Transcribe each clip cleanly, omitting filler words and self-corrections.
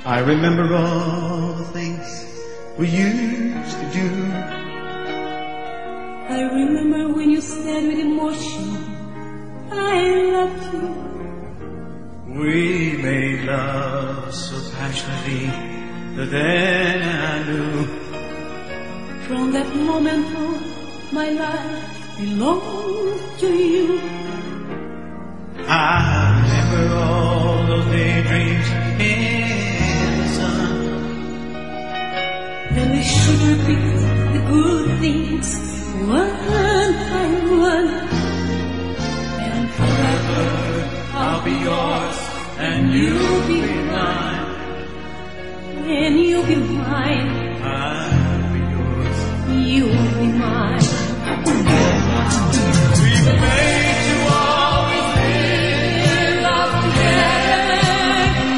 I remember all the things we used to do. I remember when you said with emotion, I love you. We made love so passionately that then I knew. From that moment on, my life belonged to you. I remember all those daydreams in the sun. And we should repeat the good things one by one. And forever I'll be yours and you'll be mine. And you'll be mine. I'll be yours. You'll be mine. We were made to always live up together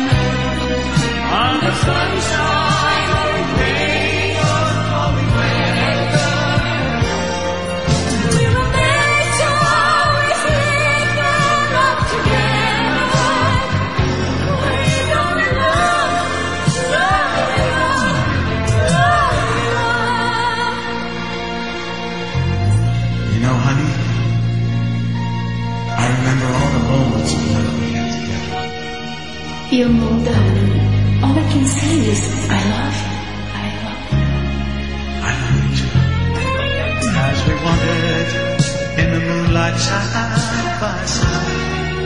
under sunshine or rain or stormy weather. We were made to always live up together. We're gonna love, You know, honey, I remember all the moments of love we had together. You know, darling, all I can say is I love you. I love you. I love you too. As we wandered in the moonlight side by side,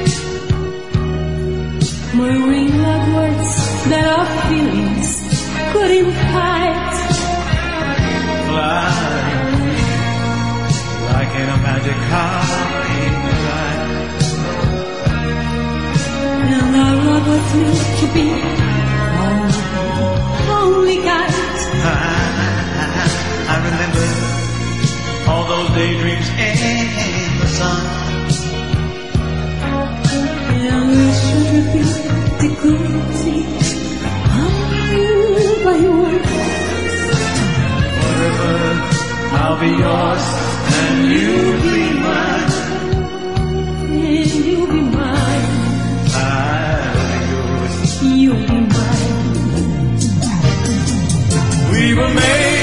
Murmuring loud words that our feelings couldn't hide. flying like in a magic car in the night. And our love was meant to be only guide. I remember all those daydreams in the sun. And we should repeat the good things one by one. Forever I'll be yours and you'll be mine. And you'll be mine. I'll be yours. You'll be mine. We were made